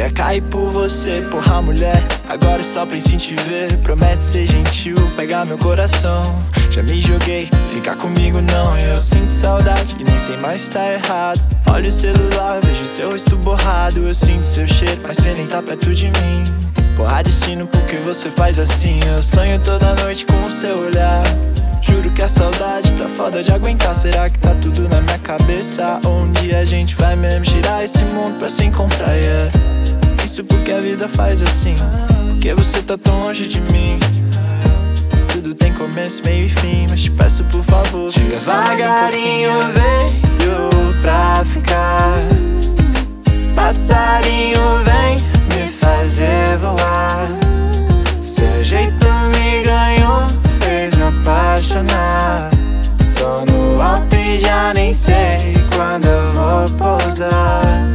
Ia cair por você, porra mulher. Agora é só penso em te ver. Promete ser gentil, pegar meu coração. Já me joguei, brincar comigo não. Eu sinto saudade e nem sei mais se tá errado. Olho o celular, vejo seu rosto borrado. Eu sinto seu cheiro, mas cê nem tá perto de mim. Porra destino, por que você faz assim? Eu sonho toda noite com o seu olhar. Juro que a saudade tá foda de aguentar. Será que tá tudo na minha cabeça? Ou um dia a gente vai mesmo girar esse mundo pra se encontrar, yeah. Isso porque a vida faz assim. Porque você tá tão longe de mim. Tudo tem começo, meio e fim. Mas te peço por favor, fica só mais um pouquinho. Veio pra ficar. Passarinho vem me fazer voar. Seu jeito me ganhou, fez me apaixonar. Tô no alto e já nem sei quando eu vou pousar.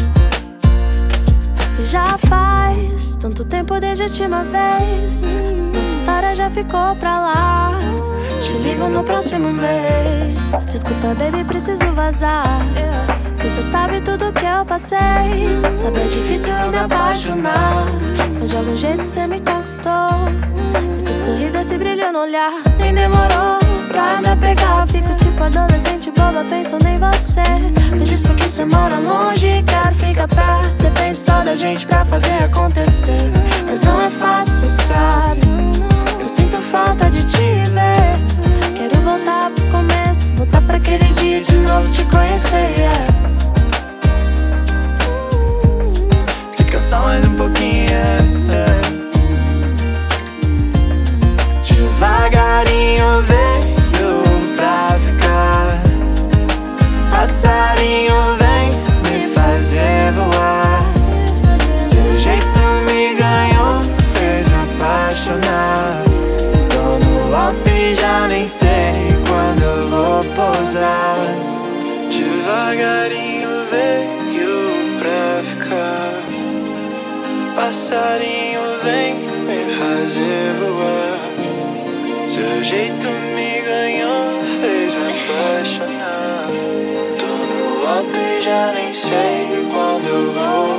Já faz tanto tempo desde a última vez. Nossa história já ficou pra lá. Te ligo no próximo mês. Desculpa, baby, preciso vazar. Você sabe tudo que eu passei. Sabe, é difícil eu me apaixonar, mas de algum jeito cê me conquistou. Esse sorriso, esse brilho no olhar. Nem demorou pra me apegar. Fico tipo adolescente boba pensando em você. Me diz por que cê mora longe, quero ficar perto. Depende só da gente pra fazer acontecer. Mas não é fácil, cê sabe. Eu sinto falta de te ver. Quero voltar pro começo, voltar pra aquele dia de novo te conhecer, yeah. Fica só mais um pouquinho, yeah. Devagarinho veio pra ficar. Passarinho vem me fazer voar. Seu jeito me ganhou, fez me apaixonar. Tô no alto e já nem sei quando eu vou pousar. Devagarinho veio pra ficar. Passarinho vem me fazer voar. Seu jeito me ganhou, fez me apaixonar. Tô no alto e já nem sei quando eu vou